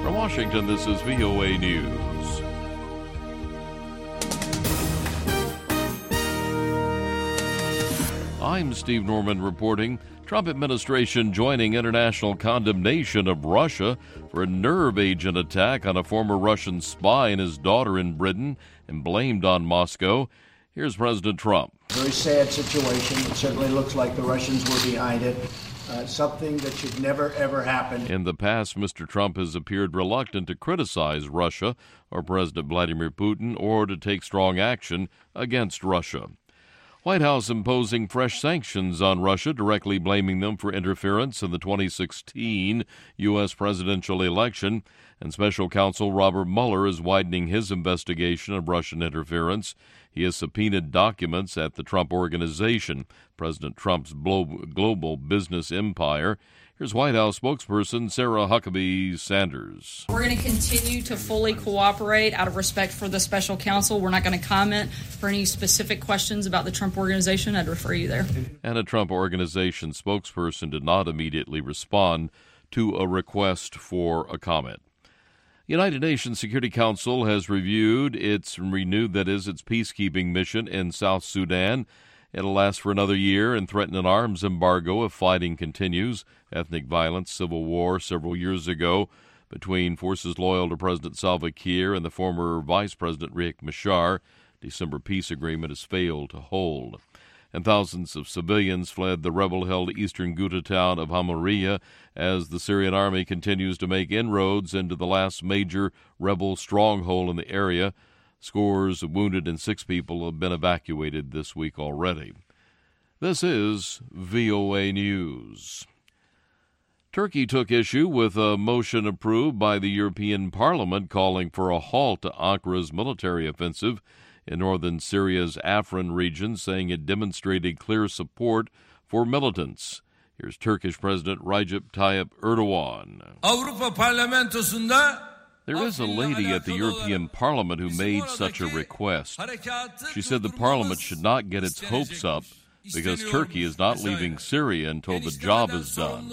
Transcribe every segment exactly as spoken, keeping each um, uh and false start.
From Washington, this is V O A News. I'm Steve Norman reporting. Trump administration joining international condemnation of Russia for a nerve agent attack on a former Russian spy and his daughter in Britain and blamed on Moscow. Here's President Trump. Very sad situation. It certainly looks like the Russians were behind it. Uh, something that should never, ever happen. In the past, Mister Trump has appeared reluctant to criticize Russia or President Vladimir Putin or to take strong action against Russia. White House imposing fresh sanctions on Russia, directly blaming them for interference in the twenty sixteen U S presidential election. And Special Counsel Robert Mueller is widening his investigation of Russian interference. He has subpoenaed documents at the Trump Organization, President Trump's global business empire. Here's White House spokesperson Sarah Huckabee Sanders. We're going to continue to fully cooperate out of respect for the special counsel. We're not going to comment for any specific questions about the Trump Organization. I'd refer you there. And a Trump Organization spokesperson did not immediately respond to a request for a comment. United Nations Security Council has reviewed its renewed, that is, its peacekeeping mission in South Sudan. It'll last for another year and threaten an arms embargo if fighting continues. Ethnic violence, civil war several years ago between forces loyal to President Salva Kiir and the former Vice President Riek Machar. December peace agreement has failed to hold. And thousands of civilians fled the rebel-held eastern Ghouta town of Hamouria as the Syrian army continues to make inroads into the last major rebel stronghold in the area. Scores of wounded and six people have been evacuated this week already. This is V O A News. Turkey took issue with a motion approved by the European Parliament calling for a halt to Ankara's military offensive in northern Syria's Afrin region, saying it demonstrated clear support for militants. Here's Turkish President Recep Tayyip Erdogan. Avrupa Parlamentosu'nda There is a lady at the European Parliament who made such a request. She said the Parliament should not get its hopes up because Turkey is not leaving Syria until the job is done.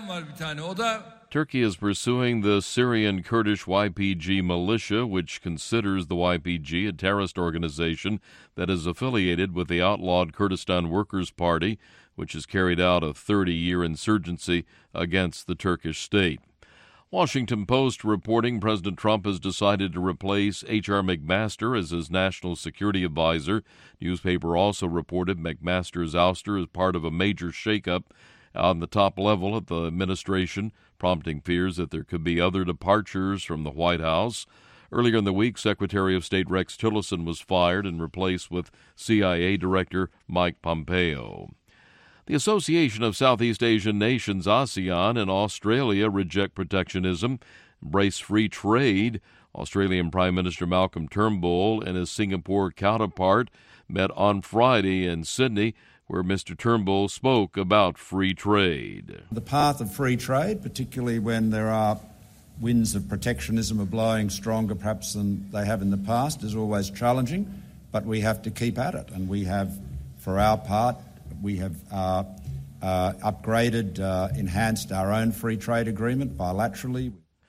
Turkey is pursuing the Syrian Kurdish Y P G militia, which considers the Y P G a terrorist organization that is affiliated with the outlawed Kurdistan Workers' Party, which has carried out a thirty-year insurgency against the Turkish state. Washington Post reporting President Trump has decided to replace H R McMaster as his national security advisor. Newspaper also reported McMaster's ouster is part of a major shakeup on the top level of the administration, prompting fears that there could be other departures from the White House. Earlier in the week, Secretary of State Rex Tillerson was fired and replaced with C I A Director Mike Pompeo. The Association of Southeast Asian Nations, ASEAN, and Australia reject protectionism, embrace free trade. Australian Prime Minister Malcolm Turnbull and his Singapore counterpart met on Friday in Sydney, where Mister Turnbull spoke about free trade. The path of free trade, particularly when there are winds of protectionism are blowing stronger perhaps than they have in the past, is always challenging, but we have to keep at it. And we have, for our part, we have uh, uh, upgraded, uh, enhanced our own free trade agreement bilaterally.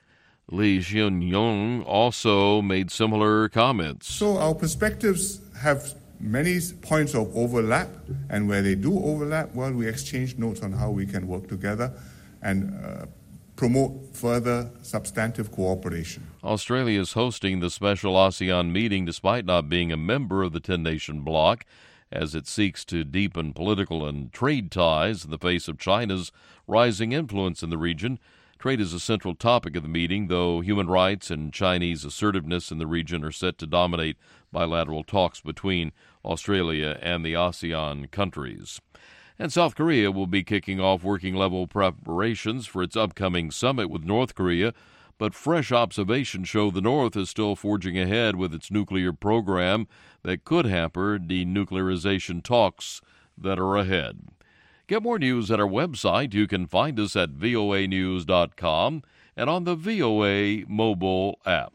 Lee Hsien-yong also made similar comments. So our perspectives have many points of overlap, and where they do overlap, well, we exchange notes on how we can work together and uh, promote further substantive cooperation. Australia is hosting the special ASEAN meeting despite not being a member of the ten-nation bloc, as it seeks to deepen political and trade ties in the face of China's rising influence in the region. Trade is a central topic of the meeting, though human rights and Chinese assertiveness in the region are set to dominate bilateral talks between Australia and the ASEAN countries. And South Korea will be kicking off working-level preparations for its upcoming summit with North Korea, but fresh observations show the North is still forging ahead with its nuclear program that could hamper denuclearization talks that are ahead. Get more news at our website. You can find us at V O A news dot com and on the V O A mobile app.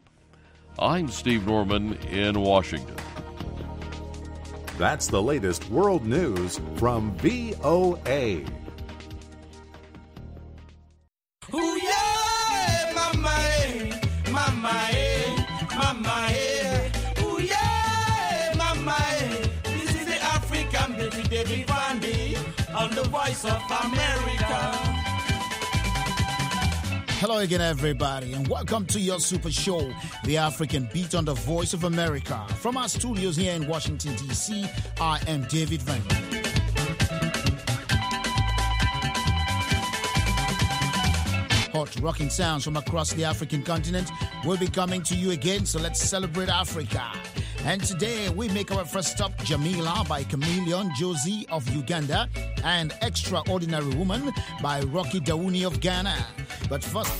I'm Steve Norman in Washington. That's the latest world news from V O A. Ooh, yeah, my man. Voice of America. Hello again, everybody, and welcome to your super show, The African Beat on the Voice of America. From our studios here in Washington, D C, I am David Van. Hot rocking sounds from across the African continent will be coming to you again, so let's celebrate Africa. And today we make our first stop, Jamila by Chameleon Josie of Uganda and Extraordinary Woman by Rocky Dauni of Ghana. But first...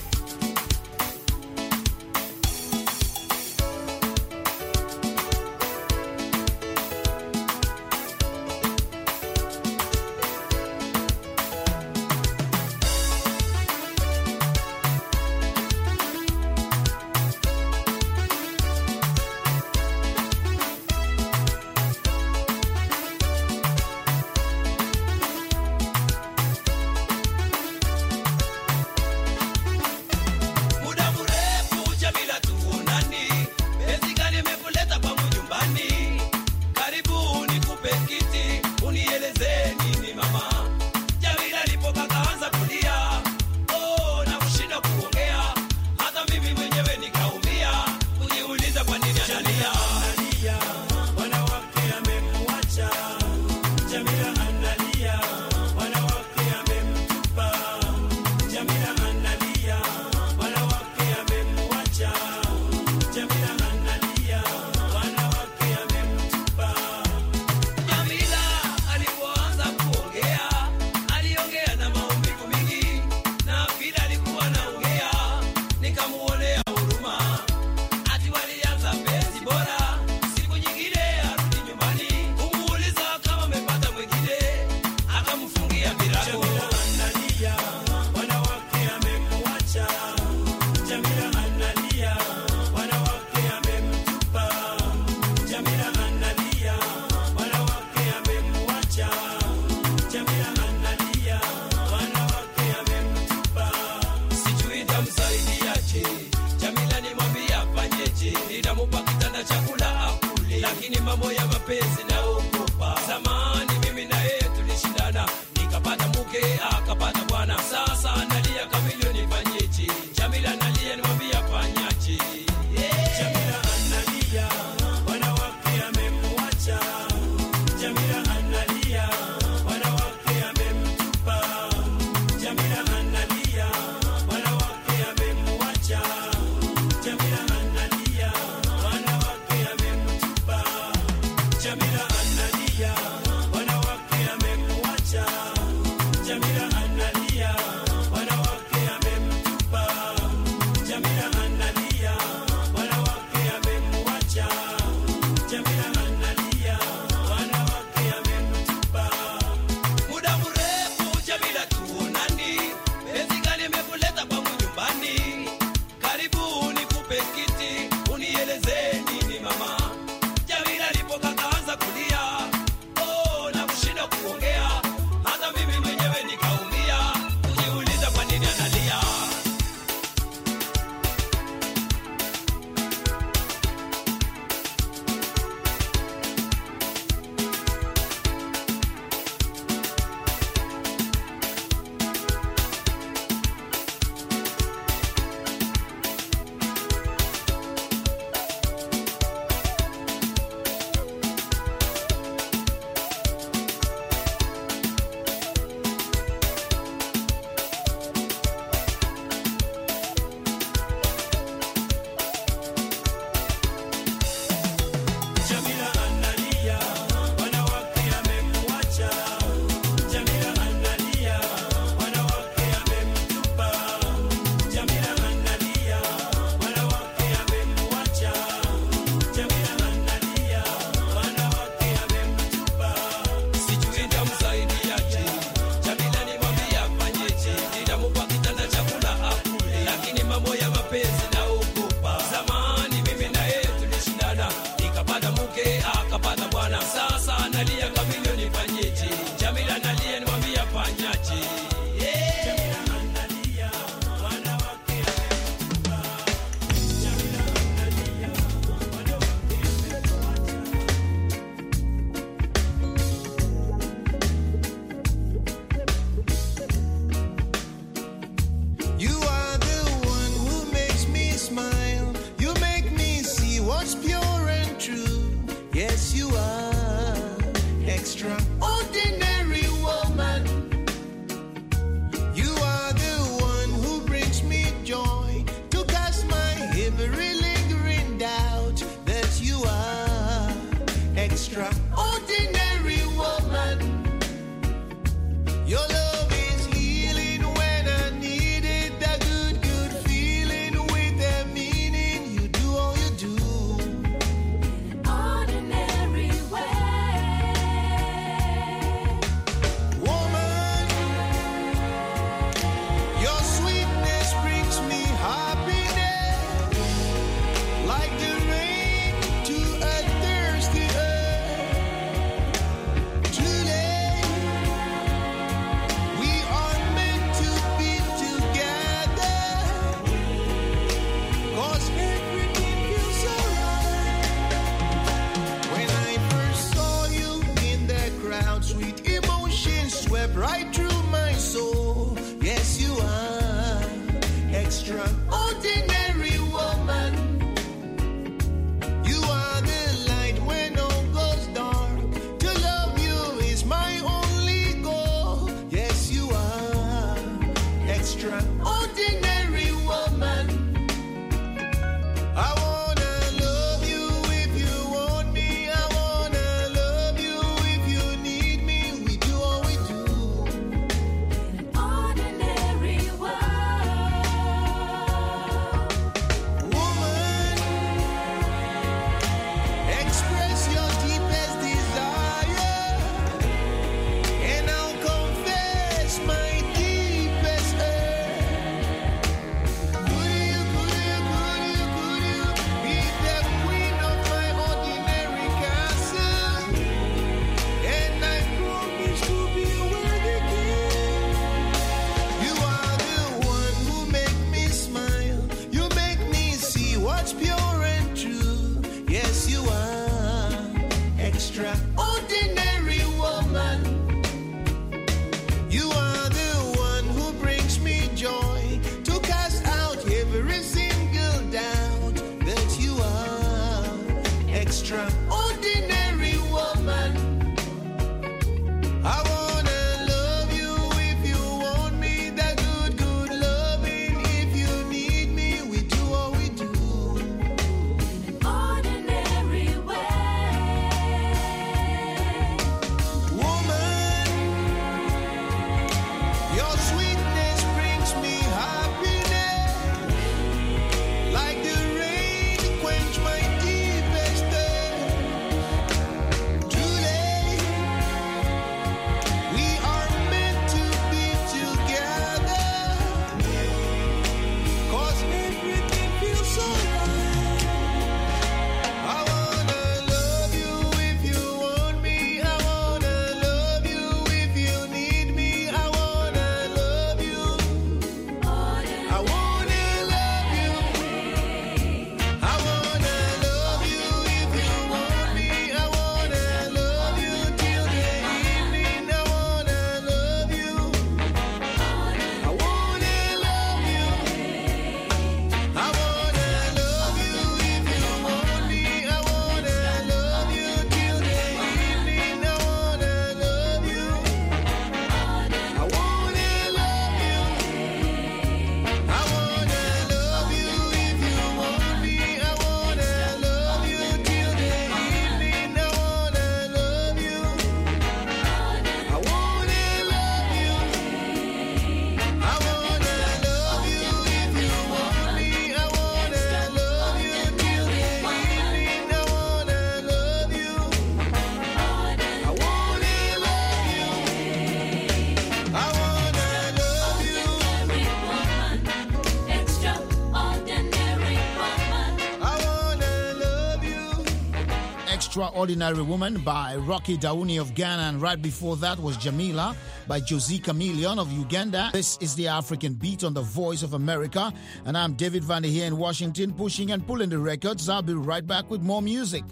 Extraordinary Woman by Rocky Dauni of Ghana. And right before that was Jamila by Josie Chameleon of Uganda. This is the African Beat on the Voice of America. And I'm David Vander here in Washington, pushing and pulling the records. I'll be right back with more music.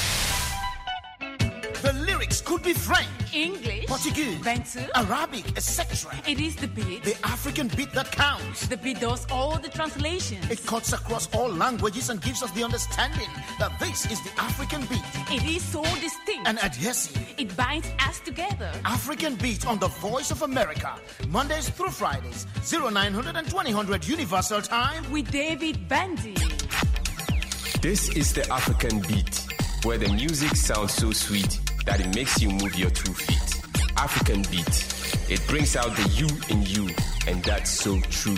The lyrics could be French, English, Portuguese, Bantu, Arabic, et cetera. It is the beat. The African beat that counts. The beat does all the translations. It cuts across all languages and gives us the understanding that this is the African beat. It is so distinct and adhesive. It binds us together. African Beat on the Voice of America. Mondays through Fridays, oh nine hundred and twenty hundred Universal Time. With David Bandy. This is the African Beat, where the music sounds so sweet that it makes you move your two feet. African Beat. It brings out the you in you, and that's so true.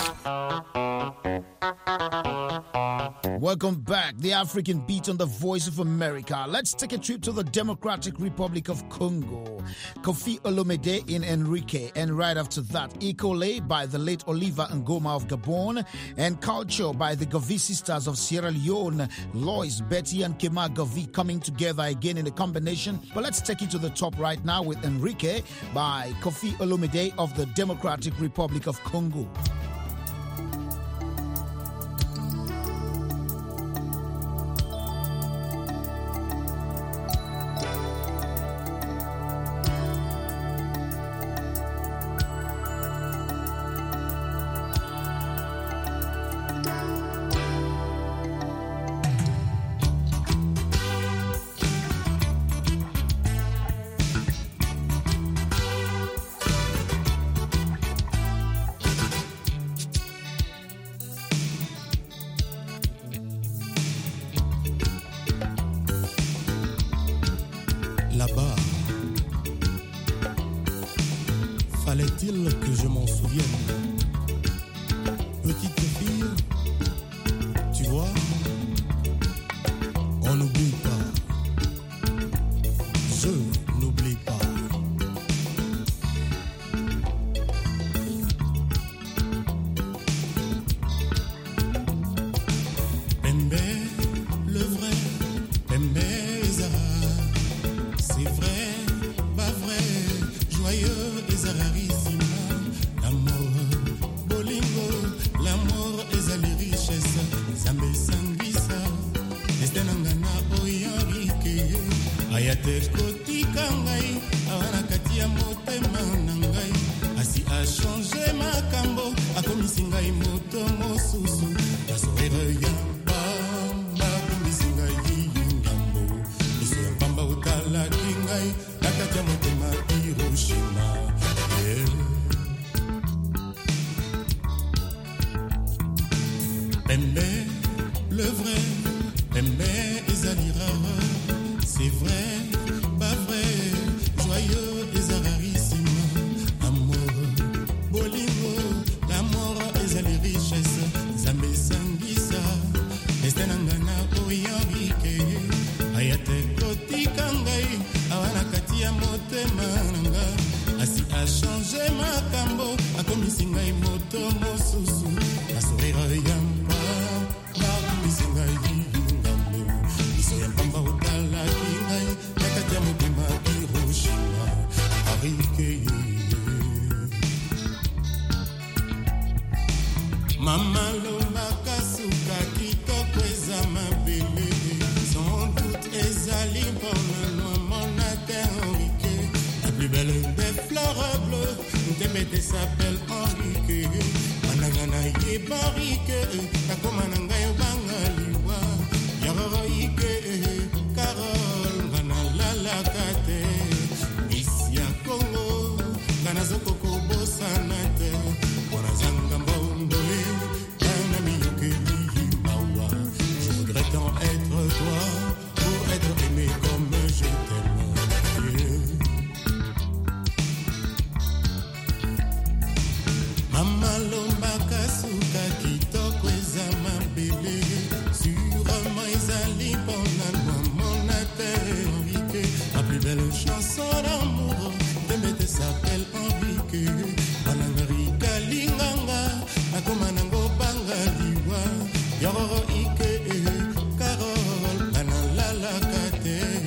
Welcome back. The African Beat on the Voice of America. Let's take a trip to the Democratic Republic of Congo. Kofi Olomide in Enrique. And right after that, Ikole by the late Oliver Ngoma of Gabon. And Culture by the Gavi sisters of Sierra Leone. Lois, Betty, and Kema Gavi coming together again in a combination. But let's take it to the top right now with Enrique by Kofi Olomide of the Democratic Republic of Congo. Là-bas, fallait-il que je m'en souvienne? Petite fille, tu vois, on n'oublie pas. Je n'oublie pas. Pembe, le vrai, Pembe Zara. C'est vrai, pas vrai, joyeux et zararissima. L'amour, bolingo, l'amour et zali richesse. Zambe sangisa, estenangana oyarike. Ayate koti kangai, awana katia motema nangai. Asi a changé ma kambo, a komisi ngai moto mosusu. Tasoere yamba, ba komisi ngai yingambo. Iso yambamba utala kingai, nakatia motema Hiroshima. Yeah. Pembe, le vrai, Pembe ezali rare. C'est vrai, pas vrai, joyeux et zararissime. Amour, bolingo, l'amour ezali richesse. Zambe sangisa, estenangana oyarike. Ayate koti kangai, awana katia motema nanga. Asi a changé ma kambo, a komisi ngai moto mosusu. A sourire yamba, ma komisi ngai yingambo. Iso yambamba utala kingai, nakatia motema Hiroshima. Arike. Mama loba kasuka kitoko eza mabele. Sans doute ezali mpona mona Henrique. La plus belle des fleurs bleues, Ntembete s'appelle Henrique. Manangana ye barike, kakoma nanga yo bangaliwa. Yaroroike, Carole, ngana lalakate. Isia Congo, ngana zokoko bosanate. Wana zanga mbondole, ngana miyokeli mawa. Je voudrais tant être toi, pour être aimé comme je t'aime. Yeah. Mama lomba kasuka kitoko eza mabele. Sûrement ezali mpona mona Henrique. La plus belle chanson d'amour, Ntembete s'appelle Henrique. Manangarika linganga, nakoma nango bangaliwa. Yororo ike, Carole, nanalalakate.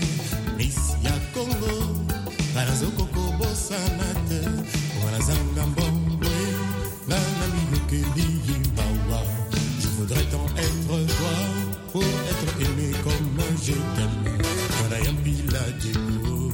toi pour être aimé comme je t'aime. Voilà un pila Diego.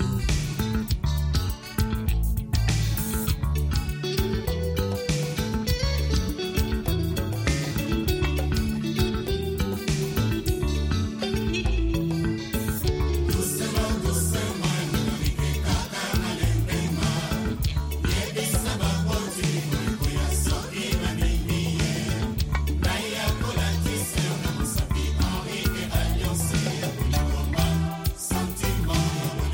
Sentiment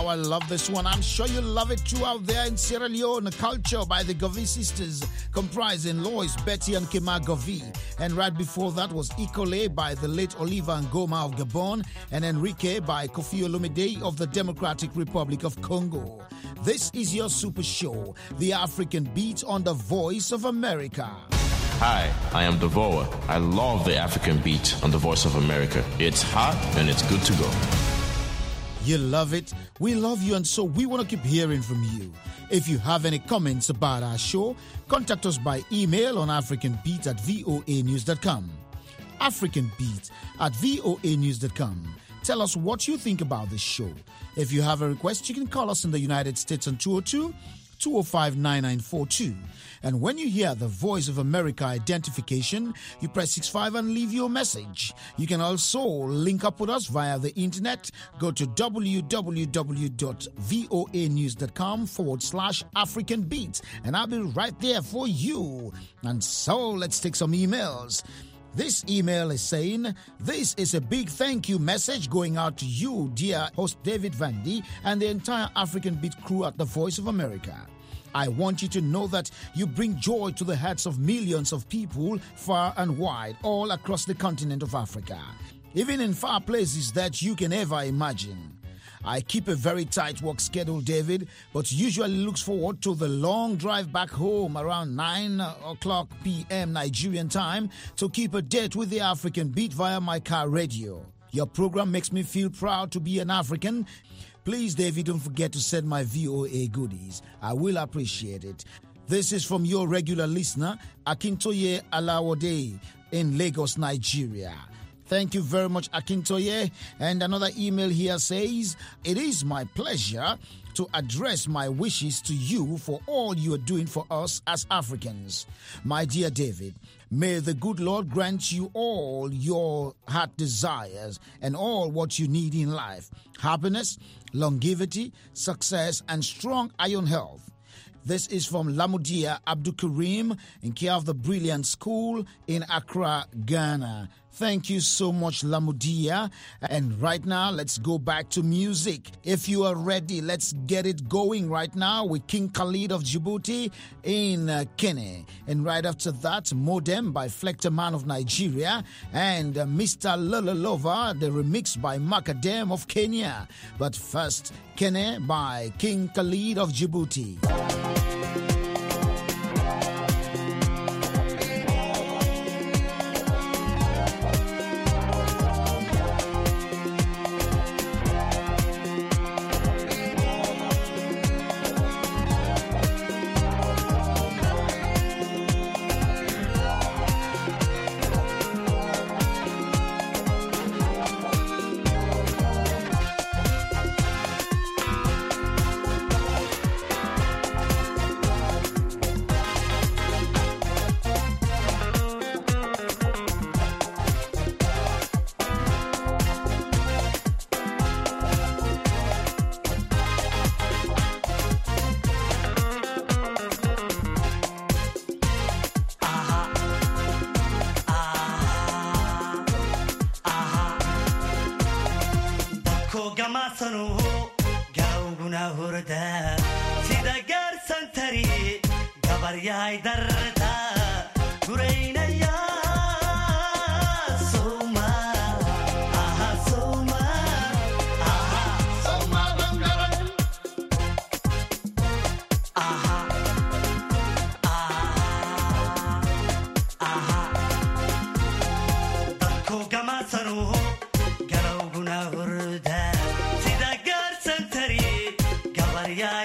I love this one. I'm sure you love it too out there in Sierra Leone. Culture by the Govee sisters, comprising Lois, Betty, and Kema Govee. And right before that was Ikole by the late Oliver Ngoma of Gabon, and Enrique by Kofi Olomide of the Democratic Republic of Congo. This is your super show, The African Beat on the Voice of America. Hi, I am Devoa. I love The African Beat on the Voice of America. It's hot and it's good to go. You love it, we love you, and so we want to keep hearing from you. If you have any comments about our show, contact us by email on africanbeat at voa news dot com. africanbeat at voa news dot com. Tell us what you think about this show. If you have a request, you can call us in the United States on two oh two, two oh five, nine nine four two. And when you hear the Voice of America identification, you press six five and leave your message. You can also link up with us via the internet. Go to www.voanews.com forward slash African Beats, and I'll be right there for you. And so let's take some emails. This email is saying, this is a big thank you message going out to you, dear host David Vandy, and the entire African Beat crew at the Voice of America. I want you to know that you bring joy to the hearts of millions of people far and wide, all across the continent of Africa, even in far places that you can ever imagine. I keep a very tight work schedule, David, but usually looks forward to the long drive back home around nine o'clock p.m. Nigerian time to keep a date with the African Beat via my car radio. Your program makes me feel proud to be an African. Please, David, don't forget to send my V O A goodies. I will appreciate it. This is from your regular listener, Akintoye Alawode in Lagos, Nigeria. Thank you very much, Akintoye. And another email here says, it is my pleasure to address my wishes to you for all you are doing for us as Africans. My dear David, may the good Lord grant you all your heart desires and all what you need in life. Happiness, longevity, success, and strong iron health. This is from Lamudia Abdul Karim in care of the Brilliant School in Accra, Ghana. Thank you so much, Lamudia. And right now, let's go back to music. If you are ready, let's get it going right now with King Khalid of Djibouti in uh, Kene. And right after that, Modem by Flector Man of Nigeria and uh, Mister Lolalova, the remix by Macadam of Kenya. But first, Kene by King Khalid of Djibouti.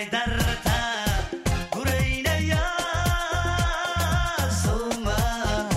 Soma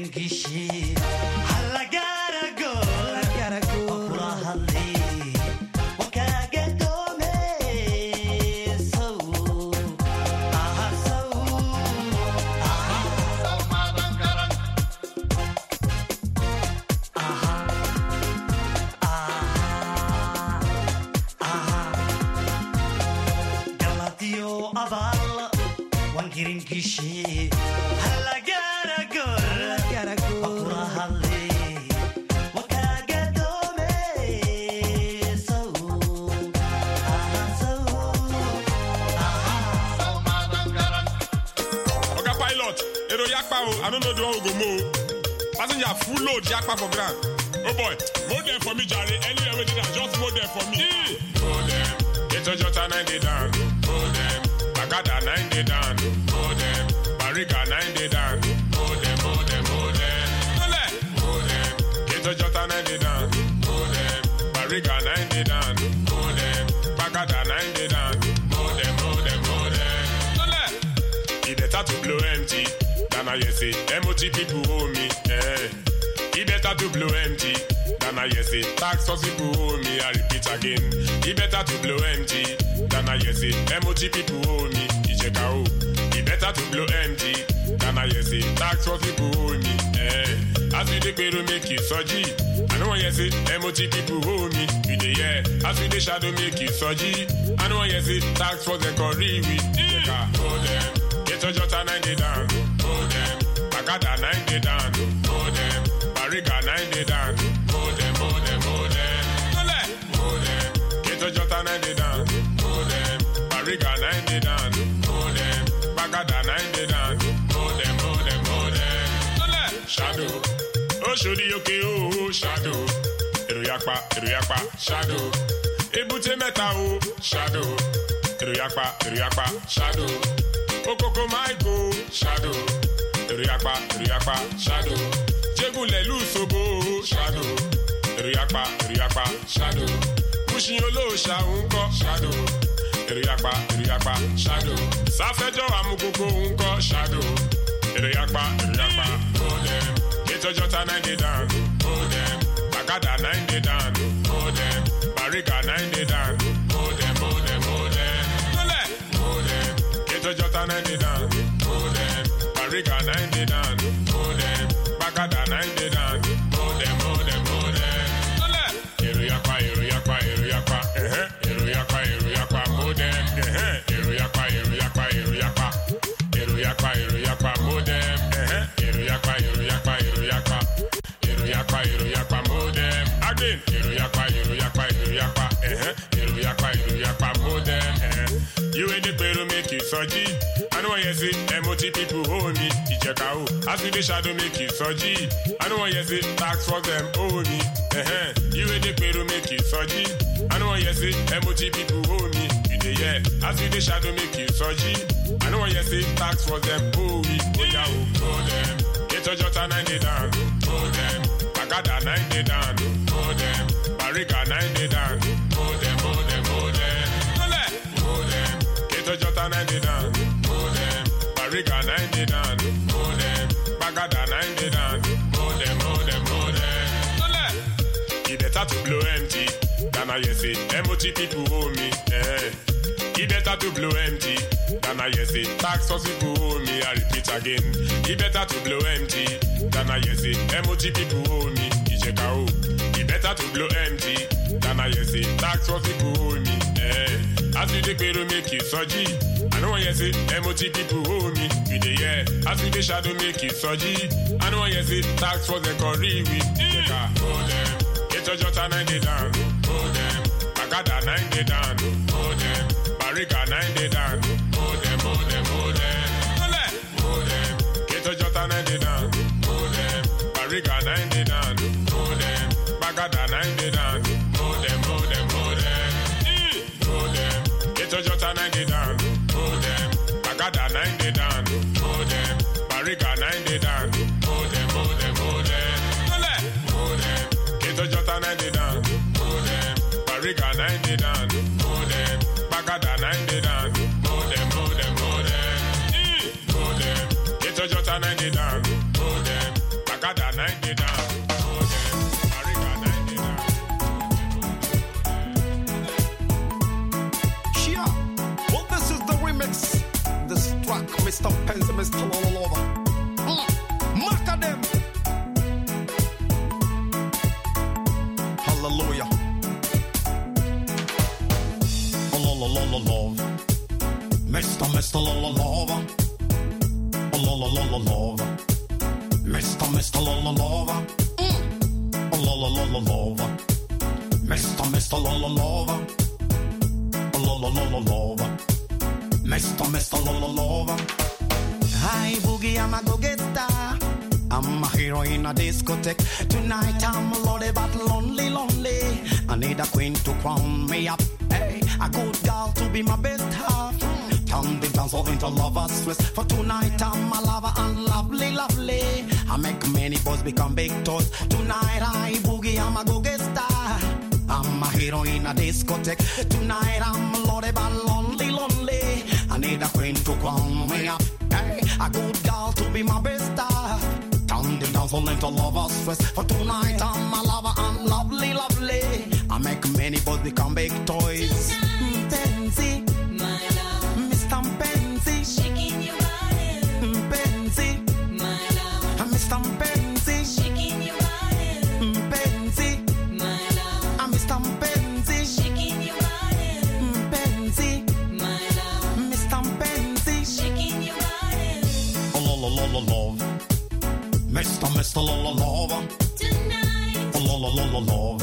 wankirinkishi halagara go halagara go okura halli wakaga dome so aha so aha so madangaran aha aha aha galatio aval wankirinkishi halagara go halagara go okura halli wakaga dome so aha so aha so madangaran Oga pilot, ero yakpa o, I don't know the one who go move. Passenger full load yakpa for ground. Oh boy, mold them for me, Jerry. Anywhere we did, just mold them for me. Mold them, get a jota ninety down. Mold them, Bagada ninety down. Mold them, Bariga ninety down. Mold them, mold them, mold them. Mold them, get a jota ninety down. Mold them, Bariga ninety down. Mold them, Bagada ninety down. Mold them, mold them, mold them. It better to blow empty than I say. M O T people owe me. Eh. It better to blow empty than I say. Tax for people owe me. I repeat again. It better to blow empty than I say. M O T people owe me. It better to blow empty than I say. Tax for people owe me. Eh. As we take to make it surgery. I know what you say. M O T people owe me. We the yeah. As we the shadow make it surgery. I know what you say. Tax for the curry we. Hold them. Get a jota ninety down. Hold them. Bagada ninety down. Hold them. Bariga ninety down. Hold them. Hold them. Hold them. Hold them. Get a jota ninety down. Hold them. Bariga ninety down. Hold them. Bagada ninety down. Hold them. Hold them. Hold them. Shadow. Oh, shodi okay. Oh, shadow. Eruyakpa. Eruyakpa. Shadow. Ebute meta. Oh, shadow. Eruyakpa. Eruyakpa. Shadow. Okoko Maiko, shadow. Eruyakpa, Eruyakpa, shadow. Jegule Lusobo, shadow. Eruyakpa, Eruyakpa, shadow. Mushinyolo Shaunko, shadow. Eruyakpa, Eruyakpa, shadow. Safejo Amukoko Unko, shadow. Eruyakpa, Eruyakpa, hold them. Geto Jota ninety down, hold them. Bagada ninety down, hold them. Bariga ninety down, hold them, hold them, hold them. Jota ninety down, hold them. Bariga ninety down, hold them. Bagada ninety down, hold them, hold them, hold them. Eruyakpa, Eruyakpa, Eruyakpa, eh eh. Eruyakpa, Eruyakpa, hold them, eh eh. Eruyakpa, Eruyakpa, Eruyakpa, Eruyakpa, Eruyakpa, hold them, eh eh. Eruyakpa, Eruyakpa, Eruyakpa, Eruyakpa, Eruyakpa, hold them. Again, Eruyakpa, Eruyakpa, Eruyakpa, eh eh. Eruyakpa, Eruyakpa, hold them, eh eh. You ain't the better make it surgery. I know what you say, M O T people owe me. Ichekao, as we the shadow make it surgery. I know what you say, tax for them owe me. Uh-huh. You ain't the better make it surgery. I know what you say, M O T people owe me. You the yeah, as we the shadow make it surgery. I know what you say, tax for them owe me. Oh yeah, oh them. Get a jota ninety down, oh them. Bagada ninety down, oh them. Bariga ninety down, oh them, oh them, oh them. Jota ninety down, hold them. Bariga ninety down, hold them. Bagada ninety down, hold them, hold them, hold them. It better to blow empty than I say. M O T people owe me. Eh. It better to blow empty than I say. Tax for people owe me. I repeat again. It better to blow empty than I say. M O T people owe me. Ichekao. It better to blow empty than I say. Tax for people owe me. Eh. As we the better make it surgery. I know what you say, M O T people owe me. We the yeah. As we the shadow make it surgery. I know what you say, tax for the curry we. Hold them. Get a jota ninety down. Hold them. Bagada ninety down. Hold them. Bariga ninety down. Hold them, hold them, hold them. Hold them. Get a jota ninety down. Hold them. Bariga ninety down. Hold them. Bagada ninety down. Hold them, hold them, hold them. Hold them. Get a jota ninety down, hold them. Bagada ninety down, hold them. Bariga ninety down, hold them, hold them, hold them. Hold them. Get a jota ninety down, hold them. Bariga ninety down, hold them. Bagada ninety down, hold them, hold them, hold them. Hold them. Get a jota ninety down, hold them. Mister Penzi, Mister Lololova. Maca them. Hallelujah. Lololololove. Mister Mister Lololova. Lololololove. Mister Mister Lololova. Lololololove. Mister Mister Lololova. Lololololove. Mister Mister Lololova. Hi Boogie, I'm a go-get star. I'm a hero in a discotheque. Tonight I'm loaded but lonely, lonely. I need a queen to crown me up. Hey, a good girl to be my best half. Turn the dance all into lovers' twist. For tonight I'm a lover and lovely, lovely. I make many boys become big toys. Tonight I boogie, I'm a go-get star. I'm a hero in a discotheque. Tonight I'm loaded but lonely, lonely. I need a queen to crown me up. Hey, a good girl to be my best star. Turn the dance all into lovers' twist. For tonight I'm a lover and lovely, lovely. I make many boys become big toys. Penzi, my love. Mister Penzi, shaking your body. Penzi, my love. Mister Penzi, shaking your body. Penzi, my love. Mister Penzi, shaking your body. Penzi, my love. Mister Penzi, shaking your body. Lololololove. Mister Mister Lololova. Tonight. Lololololove.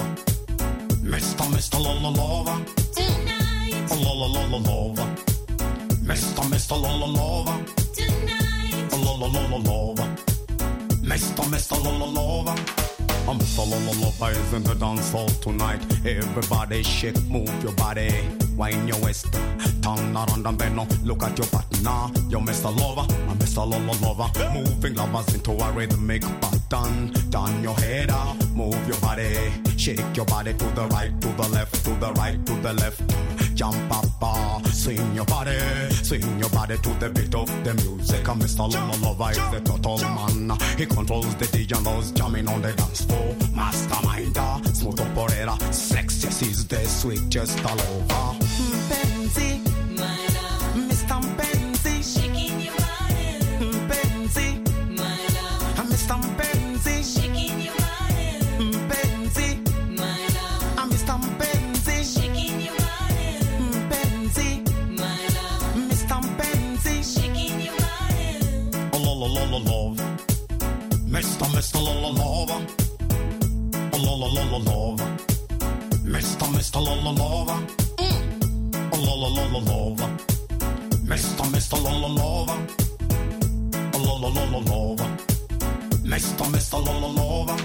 Mister Mister Lololova. Tonight. Lololololove. Mister Mister Lololova. Tonight. Lololololove. Mister Mister Lololova. I'm Mister Lololova is in the dance hall tonight. Everybody shake, move your body. Wine your waist, turn around and bend. Look at your partner, you're Mister Lover. I'm Mister Lololova. Moving lovers into a rhythmic pattern. Turn your head up, move your body. Shake your body to the right, to the left, to the right, to the left. Jump up, uh, swing your body, swing your body to the beat of the music. I'm Mister Lololova is the total man. He controls the D J and those jamming on the dance floor. Masterminder, smooth operator, sex just is the sweet just all over. Penzi, my love. Mister Penzi, shaking your body. Penzi, my love. Mister Penzi, shaking your body. Penzi, my love. Mister Penzi, shaking your body. Penzi, my love. Mister Penzi, shaking your body. Lololololove. Mister Mister Lololova. Lololololove. Mister Mister Lololova. Lololololove. Mister Mister Lololova. Lololololove. Mister Mister Lololova.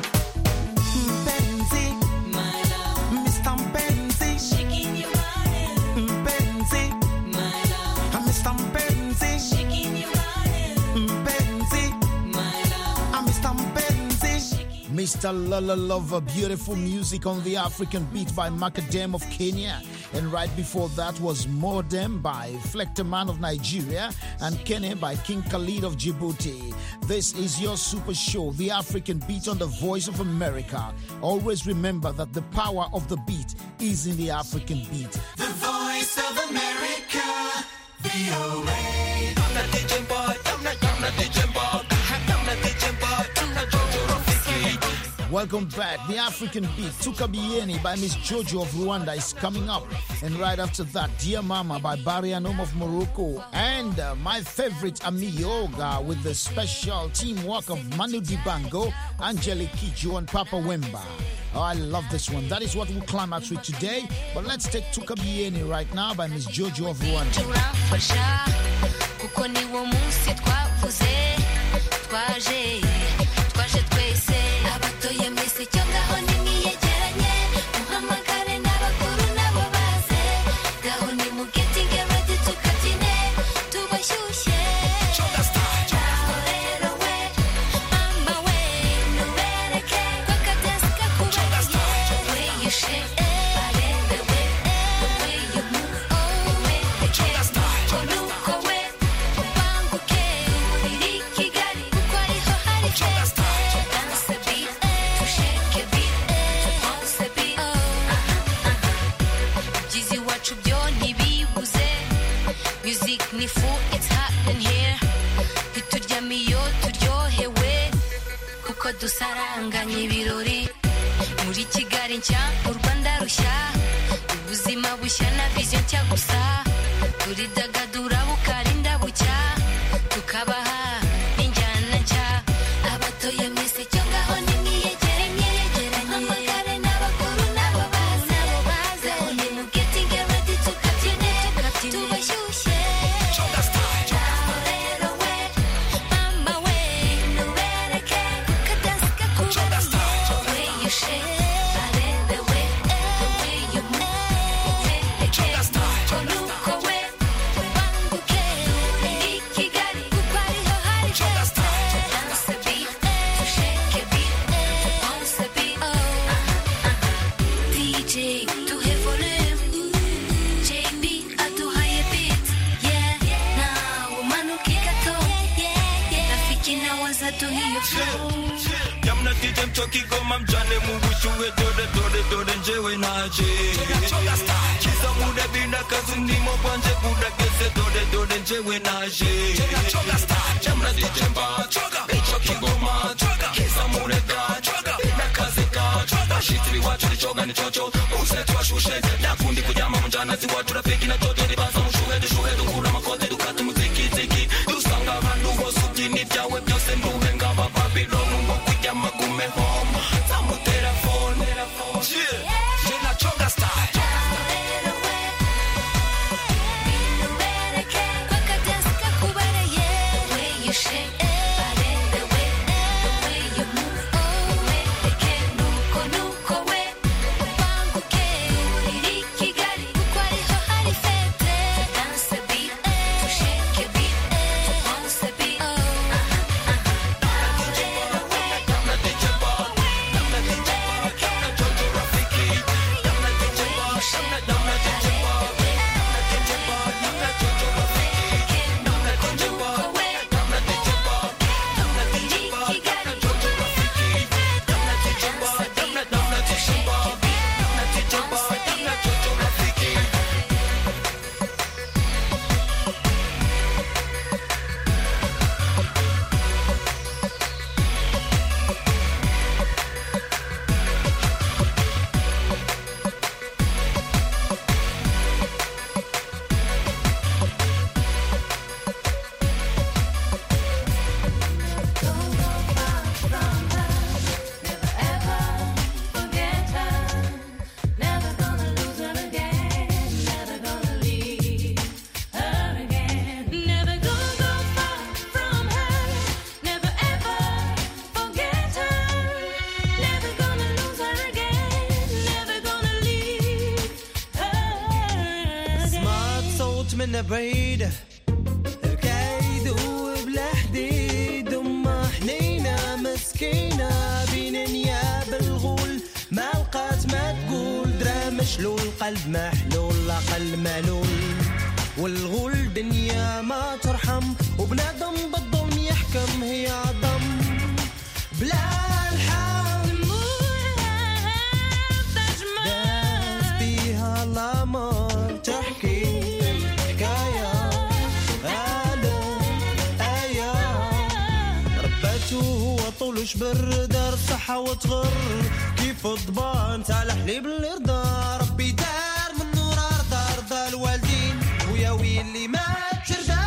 Penzi, my love. Mister Penzi, shaking your body. Penzi, my love. Mister Penzi, shaking your body. Penzi, my love. Mister Penzi. Mister Lololova, beautiful music on the African beat by Macadam of Kenya. And right before that was Modem by Flecterman of Nigeria and Kene by King Khalid of Djibouti. This is your super show, The African Beat on the Voice of America. Always remember that the power of the beat is in the African beat. The Voice of America, V O A. I'm not D J boy, I'm not, I'm not D J boy, I'm not D J boy, I'm not Jojo Rafiki. Welcome back. The African Beat, Tukabieni by Miss Jojo of Rwanda is coming up. And right after that, Dear Mama by Barry Anom of Morocco. And uh, my favorite, Ami Yoga, with the special teamwork of Manu Dibango, Angelique Kidjo, and Papa Wemba. Oh, I love this one. That is what we'll climax with today. But let's take Tukabieni right now by Miss Jojo of Rwanda. Abatoye mwese cyo ngaho nimwiyegeranye muhamagare n'abakuru nabo baze ngaho nimugeti get ready tukabyine tubashyushye ngaho rero we mama we nubereke kwakabyasi kakubaye the way you shake body the way the way you move oh we the case oluko we ubanguke uri Kigali kuko ariho hari fest. Music ni full, it's hot in here. uko dusaranganya ibirori muri Kigali nshya u Rwanda rushya ubuzima bushya na vision nshya gusa turidagadura bukarinda bucya tukabaha injyana nshya abatoye mwese cyo ngaho nimwiyegere mwiyegeranye amagare n'abakuru nabo baze aho ni mu getting ready tukabyine tubashyushye Yamna dije mtoki goma mjane mubushuwe dode dode dode njewe naje Kiza muda binda kazundi mobanje buda gese dode dode njewe naje Yamna dije mba mtoki goma Kiza muda da binda kaze ka Bashiti biwacho ni choga ni chocho Use tuwashushe Nakundi kujama mjana ziwa turafiki na toto Nibaza mushuhe dushuhe dukura makote dukati muziki ziki Dusanga vandu hosuki ni vyawe byose nduhe ngaba Babylon Ngo kujya magume home Zamu telefone Yeah Jena chonga style من بعيد كايد وبلا حديد أم حنينة مسكينة بين نياب الغول ما لقات ما تقول درا مشلول قلب محلول قلب معلول والغول دنيا ما ترحم وبنادم بالظلم يحكم هي ضم بلا الحال داس بيها الأمر تحكي هو طول شبر دار صحة وتغر كيف الضبان تاع الحليب اللي رضا ربي دار من نور رضا رضا الوالدين ويا ويلي ما ترضى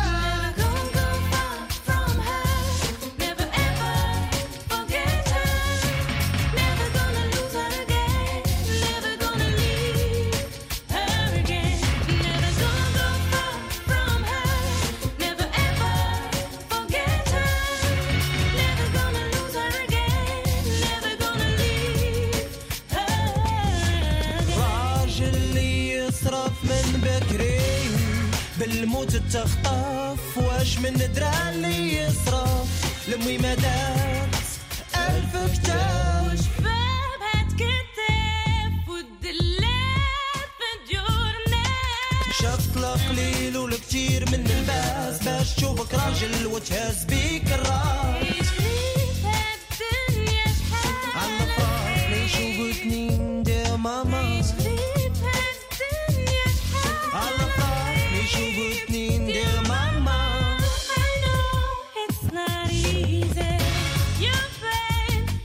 بالموت تخطف واش من درا اللي يصرف لمي ما دارت ألف كتاب وشبابها تكتف والدلات بنجورنا شفت القليل والكتير من الباس باش تشوفك راجل وتهز بيك الراس يجري الدنيا شحال على الفراق ليشوف اتنين دي ماما يجري الدنيا شحال على الفراق ليشوف اتنين دي ماما I know it's not easy. Your pain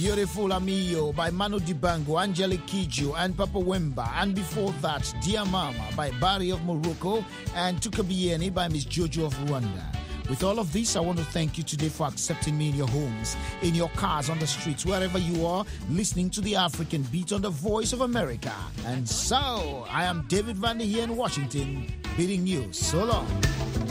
Beautiful Amiyo by Manu Dibango, Angelique Kidjo, and Papa Wemba. And before that, Dear Mama by Barry of Morocco and Tukabieni by Miss Jojo of Rwanda. With all of this, I want to thank you today for accepting me in your homes, in your cars, on the streets, wherever you are, listening to the African Beat on the Voice of America. And so, I am David Van Der Heer in Washington, bidding you so long.